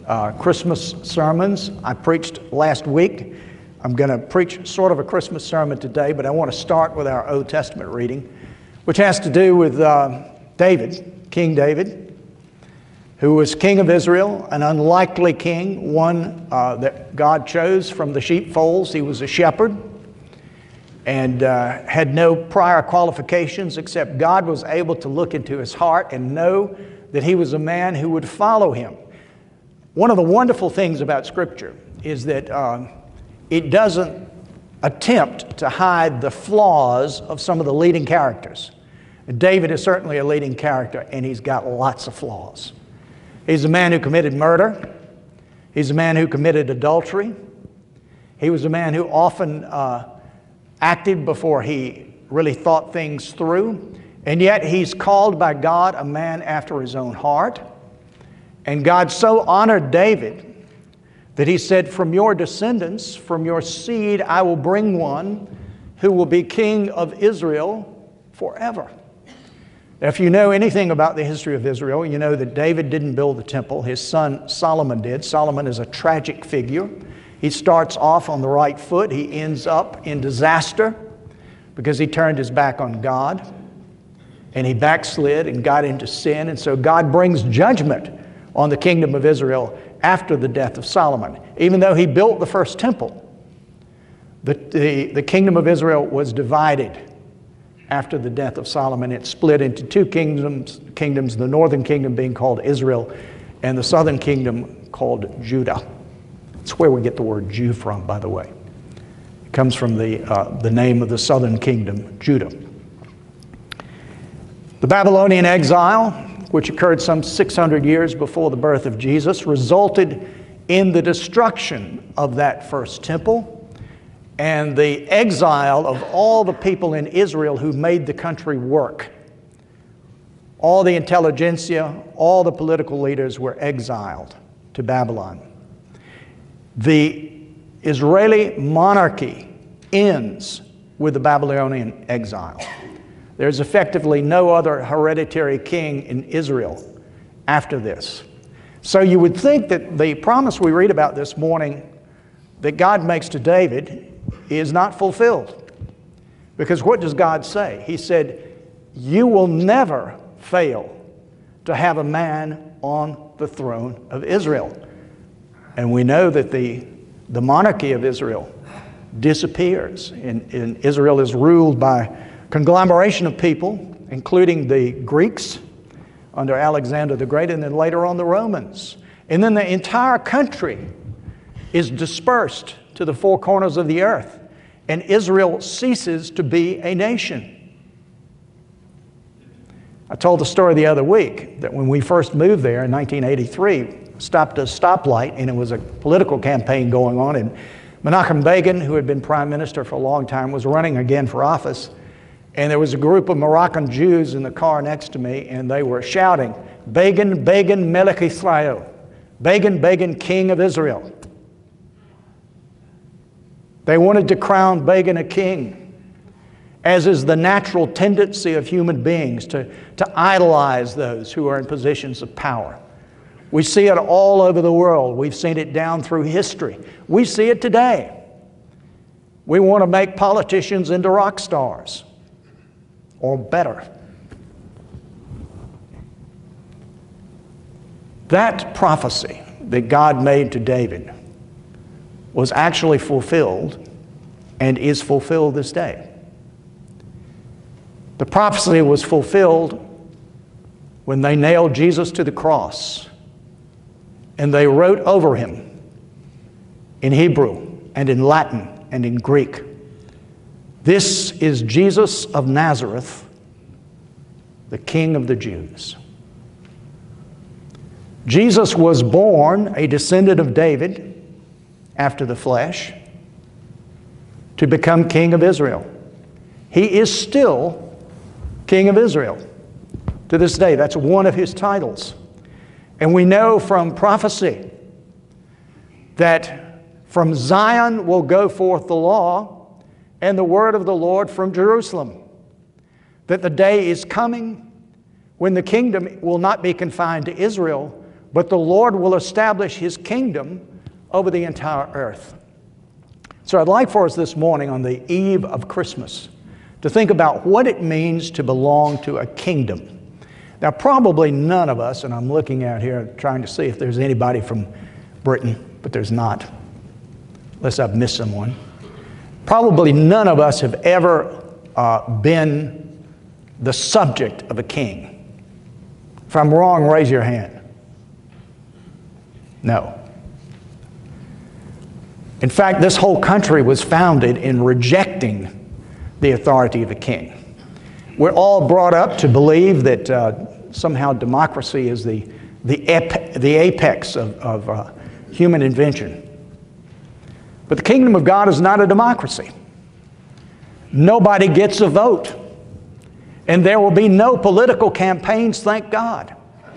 Christmas sermons. I preached last week. I'm going to preach sort of a Christmas sermon today, but I want to start with our Old Testament reading, which has to do with David, King David, who was king of Israel, an unlikely king, one that God chose from the sheepfolds. He was a shepherd and had no prior qualifications except God was able to look into his heart and know that he was a man who would follow him. One of the wonderful things about Scripture is that it doesn't attempt to hide the flaws of some of the leading characters. David is certainly a leading character, and he's got lots of flaws. He's a man who committed murder. He's a man who committed adultery. He was a man who often acted before he really thought things through. And yet he's called by God a man after his own heart. And God so honored David that he said, "From your descendants, from your seed, I will bring one who will be king of Israel forever." Now, if you know anything about the history of Israel, you know that David didn't build the temple. His son Solomon did. Solomon is a tragic figure. He starts off on the right foot. He ends up in disaster because he turned his back on God and he backslid and got into sin. And so God brings judgment on the kingdom of Israel after the death of Solomon. Even though he built the first temple, the kingdom of Israel was divided after the death of Solomon. It split into two kingdoms, the northern kingdom being called Israel and the southern kingdom called Judah. It's where we get the word Jew from, by the way. It comes from the name of the southern kingdom, Judah. The Babylonian exile, which occurred some 600 years before the birth of Jesus, resulted in the destruction of that first temple and the exile of all the people in Israel who made the country work. All the intelligentsia, all the political leaders were exiled to Babylon. The Israeli monarchy ends with the Babylonian exile. There's effectively no other hereditary king in Israel after this. So you would think that the promise we read about this morning that God makes to David is not fulfilled. Because what does God say? He said, "You will never fail to have a man on the throne of Israel." And we know that the monarchy of Israel disappears. And Israel is ruled by a conglomeration of people, including the Greeks under Alexander the Great, and then later on the Romans. And then the entire country is dispersed to the four corners of the earth, and Israel ceases to be a nation. I told the story the other week that when we first moved there in 1983, stopped at a stoplight, and it was a political campaign going on, and Menachem Begin, who had been prime minister for a long time, was running again for office, and there was a group of Moroccan Jews in the car next to me, and they were shouting, "Begin, Begin, Melech Israel, Begin, Begin, King of Israel." They wanted to crown Begin a king, as is the natural tendency of human beings to idolize those who are in positions of power. We see it all over the world. We've seen it down through history. We see it today. We want to make politicians into rock stars, or better. That prophecy that God made to David was actually fulfilled and is fulfilled this day. The prophecy was fulfilled when they nailed Jesus to the cross and they wrote over him in Hebrew and in Latin and in Greek, "This is Jesus of Nazareth, the King of the Jews." Jesus was born a descendant of David after the flesh to become King of Israel. He is still King of Israel to this day. That's one of his titles. And we know from prophecy that from Zion will go forth the law and the word of the Lord from Jerusalem. That the day is coming when the kingdom will not be confined to Israel, but the Lord will establish His kingdom over the entire earth. So I'd like for us this morning on the eve of Christmas to think about what it means to belong to a kingdom. Now, probably none of us, and I'm looking out here trying to see if there's anybody from Britain, but there's not, unless I've missed someone. Probably none of us have ever been the subject of a king. If I'm wrong, raise your hand. No. In fact, this whole country was founded in rejecting the authority of a king. We're all brought up to believe that somehow democracy is the apex of human invention. But the kingdom of God is not a democracy. Nobody gets a vote. And there will be no political campaigns, thank God.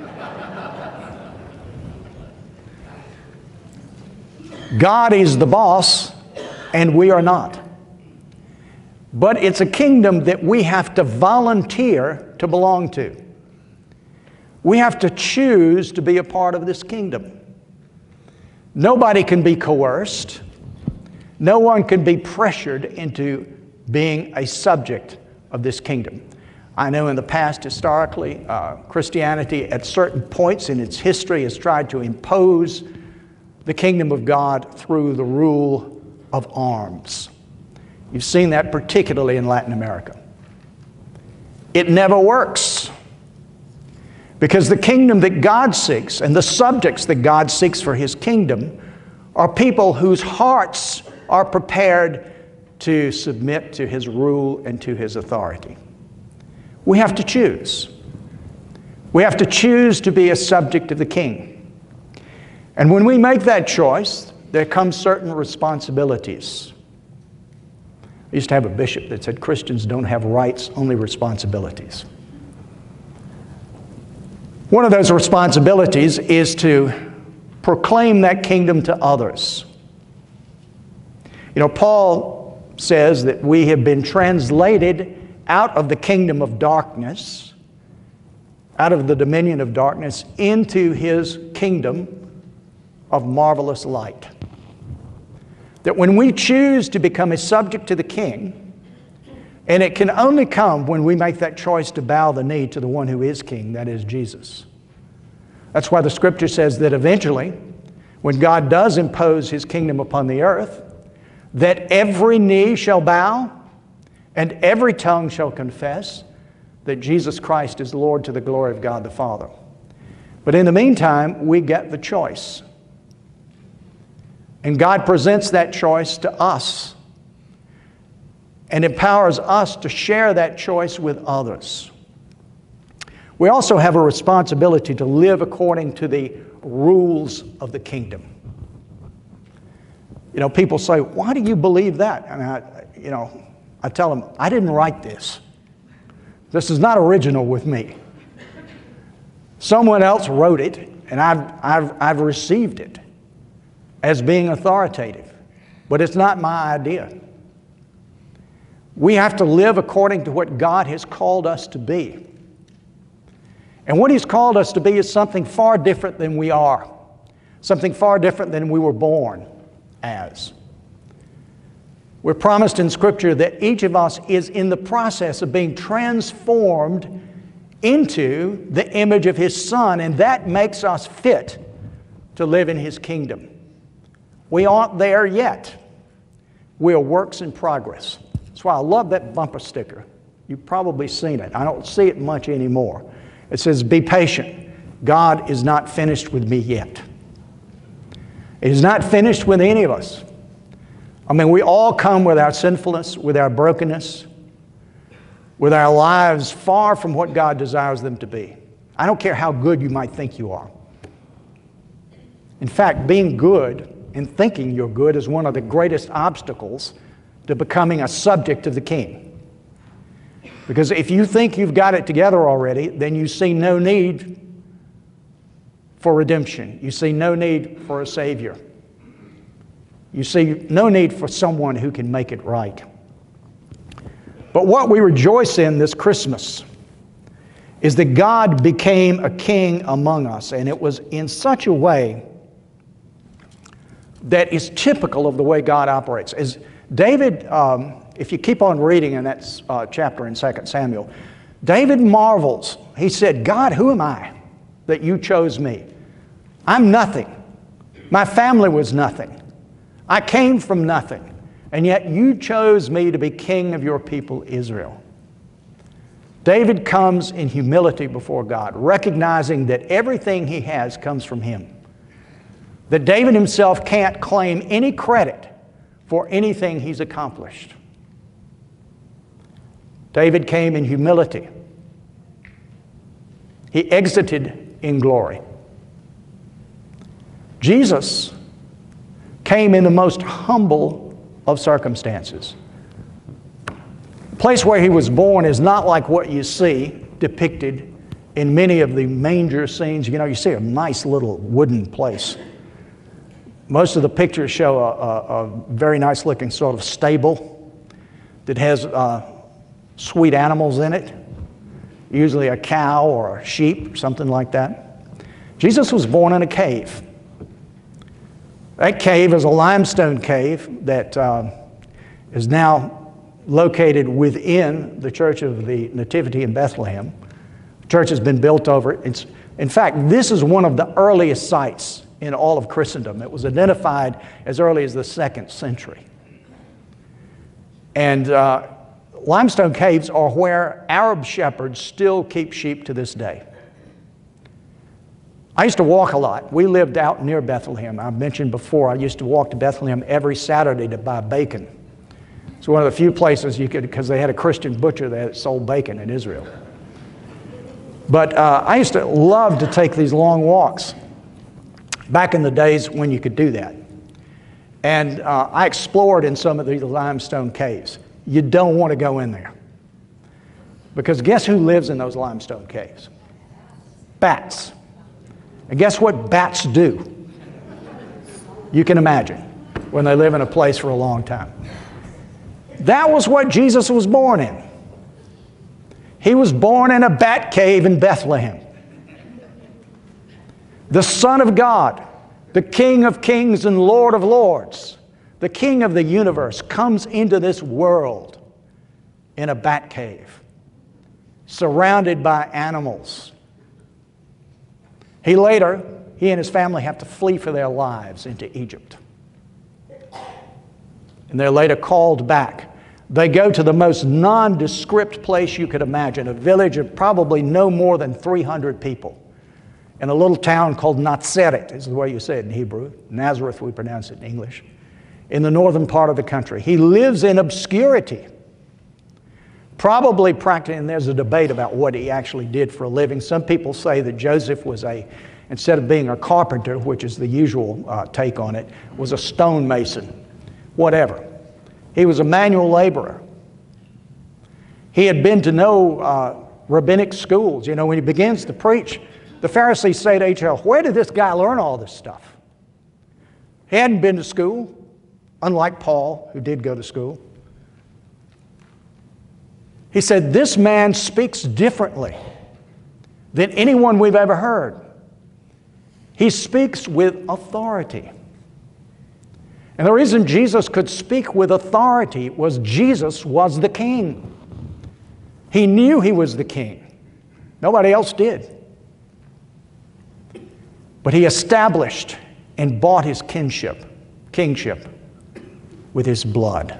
God is the boss, and we are not. But it's a kingdom that we have to volunteer to belong to. We have to choose to be a part of this kingdom. Nobody can be coerced. No one can be pressured into being a subject of this kingdom. I know in the past, historically, Christianity at certain points in its history has tried to impose the kingdom of God through the rule of arms. You've seen that particularly in Latin America. It never works, because the kingdom that God seeks and the subjects that God seeks for His kingdom are people whose hearts are prepared to submit to His rule and to His authority. We have to choose. We have to choose to be a subject of the King. And when we make that choice, there come certain responsibilities. I used to have a bishop that said Christians don't have rights, only responsibilities. One of those responsibilities is to proclaim that kingdom to others. You know, Paul says that we have been translated out of the kingdom of darkness, out of the dominion of darkness, into His kingdom of marvelous light. That when we choose to become a subject to the King, and it can only come when we make that choice to bow the knee to the one who is King, that is Jesus. That's why the Scripture says that eventually, when God does impose His kingdom upon the earth, that every knee shall bow and every tongue shall confess that Jesus Christ is Lord, to the glory of God the Father. But in the meantime, we get the choice. And God presents that choice to us and empowers us to share that choice with others. We also have a responsibility to live according to the rules of the kingdom. You know, people say, why do you believe that? And I tell them, I didn't write this. This is not original with me. Someone else wrote it, and I've received it as being authoritative. But it's not my idea. We have to live according to what God has called us to be. And what He's called us to be is something far different than we are. Something far different than we were born as. We're promised in Scripture that each of us is in the process of being transformed into the image of His Son, and that makes us fit to live in His kingdom. We aren't there yet. We are works in progress. That's why I love that bumper sticker. You've probably seen it. I don't see it much anymore. It says, be patient. God is not finished with me yet. He's not finished with any of us. I mean, we all come with our sinfulness, with our brokenness, with our lives far from what God desires them to be. I don't care how good you might think you are. In fact, being good and thinking you're good is one of the greatest obstacles to becoming a subject of the King. Because if you think you've got it together already, then you see no need for redemption. You see no need for a Savior. You see no need for someone who can make it right. But what we rejoice in this Christmas is that God became a king among us, and it was in such a way that is typical of the way God operates. As David, if you keep on reading in that chapter in 2 Samuel, David marvels. He said, God, who am I that you chose me? I'm nothing. My family was nothing. I came from nothing. And yet you chose me to be king of your people, Israel. David comes in humility before God, recognizing that everything he has comes from Him. That David himself can't claim any credit for anything he's accomplished. David came in humility. He exited in glory. Jesus came in the most humble of circumstances. The place where He was born is not like what you see depicted in many of the manger scenes. You know, you see a nice little wooden place. Most of the pictures show a very nice looking sort of stable that has sweet animals in it, usually a cow or a sheep, something like that. Jesus was born in a cave. That cave is a limestone cave that is now located within the Church of the Nativity in Bethlehem. The church has been built over it. In fact, this is one of the earliest sites in all of Christendom. It was identified as early as the 2nd century. And limestone caves are where Arab shepherds still keep sheep to this day. I used to walk a lot. We lived out near Bethlehem. I mentioned before, I used to walk to Bethlehem every Saturday to buy bacon. It's one of the few places you could, because they had a Christian butcher that sold bacon in Israel. But I used to love to take these long walks back in the days when you could do that. And I explored in some of these limestone caves. You don't want to go in there. Because guess who lives in those limestone caves? Bats. And guess what bats do? You can imagine when they live in a place for a long time. That was what Jesus was born in. He was born in a bat cave in Bethlehem. The Son of God, the King of Kings and Lord of Lords, the King of the universe, comes into this world in a bat cave, surrounded by animals. He and his family have to flee for their lives into Egypt. And they're later called back. They go to the most nondescript place you could imagine, a village of probably no more than 300 people, in a little town called Nazareth, is the way you say it in Hebrew. Nazareth, we pronounce it in English, in the northern part of the country. He lives in obscurity, probably practicing, and there's a debate about what he actually did for a living. Some people say that Joseph was instead of being a carpenter, which is the usual take on it, was a stonemason. Whatever. He was a manual laborer. He had been to no rabbinic schools. You know, when he begins to preach, the Pharisees say to H.L., where did this guy learn all this stuff? He hadn't been to school, unlike Paul, who did go to school. He said, this man speaks differently than anyone we've ever heard. He speaks with authority. And the reason Jesus could speak with authority was Jesus was the king. He knew he was the king. Nobody else did. But he established and bought his kingship with his blood.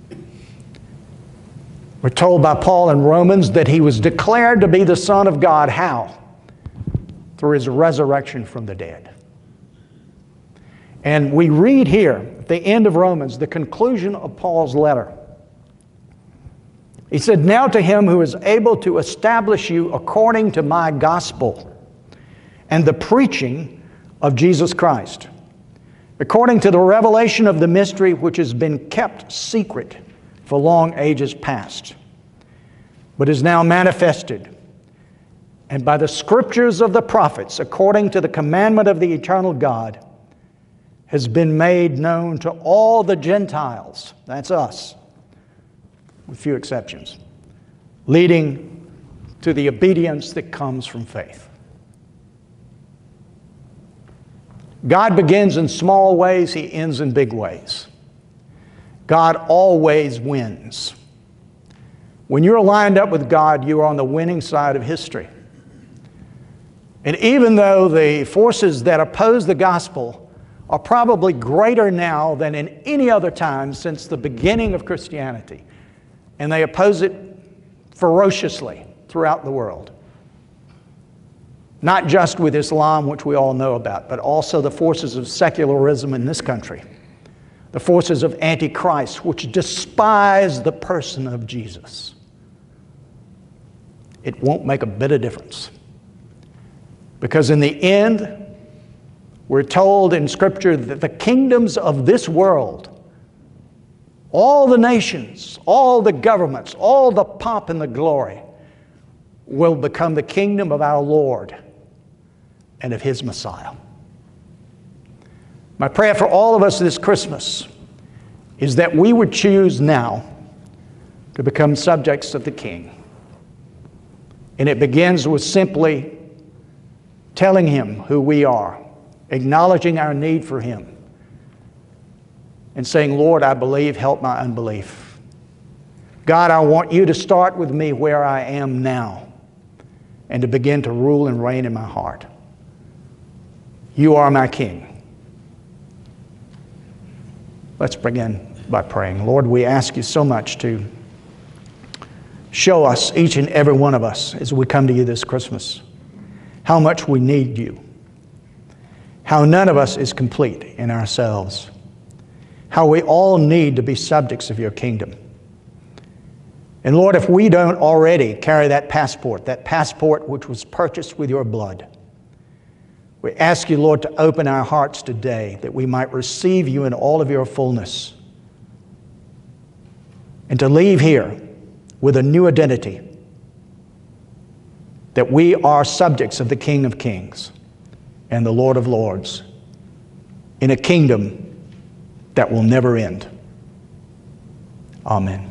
We're told by Paul in Romans that he was declared to be the Son of God. How? Through his resurrection from the dead. And we read here at the end of Romans, the conclusion of Paul's letter. He said, now to him who is able to establish you according to my gospel and the preaching of Jesus Christ, according to the revelation of the mystery which has been kept secret for long ages past, but is now manifested, and by the scriptures of the prophets, according to the commandment of the eternal God, has been made known to all the Gentiles, that's us, with few exceptions, leading to the obedience that comes from faith. God begins in small ways, He ends in big ways. God always wins. When you're lined up with God, you're on the winning side of history. And even though the forces that oppose the gospel are probably greater now than in any other time since the beginning of Christianity, and they oppose it ferociously throughout the world, not just with Islam, which we all know about, but also the forces of secularism in this country, the forces of Antichrist, which despise the person of Jesus. It won't make a bit of difference. Because in the end, we're told in Scripture that the kingdoms of this world, all the nations, all the governments, all the pomp and the glory, will become the kingdom of our Lord and of His Messiah. My prayer for all of us this Christmas is that we would choose now to become subjects of the King. And it begins with simply telling Him who we are, acknowledging our need for Him, and saying, Lord, I believe, help my unbelief. God, I want You to start with me where I am now and to begin to rule and reign in my heart. You are my King. Let's begin by praying. Lord, we ask You so much to show us, each and every one of us, as we come to You this Christmas, how much we need You, how none of us is complete in ourselves, how we all need to be subjects of Your kingdom. And Lord, if we don't already carry that passport which was purchased with Your blood, we ask You, Lord, to open our hearts today that we might receive You in all of Your fullness and to leave here with a new identity, that we are subjects of the King of Kings and the Lord of Lords in a kingdom that will never end. Amen.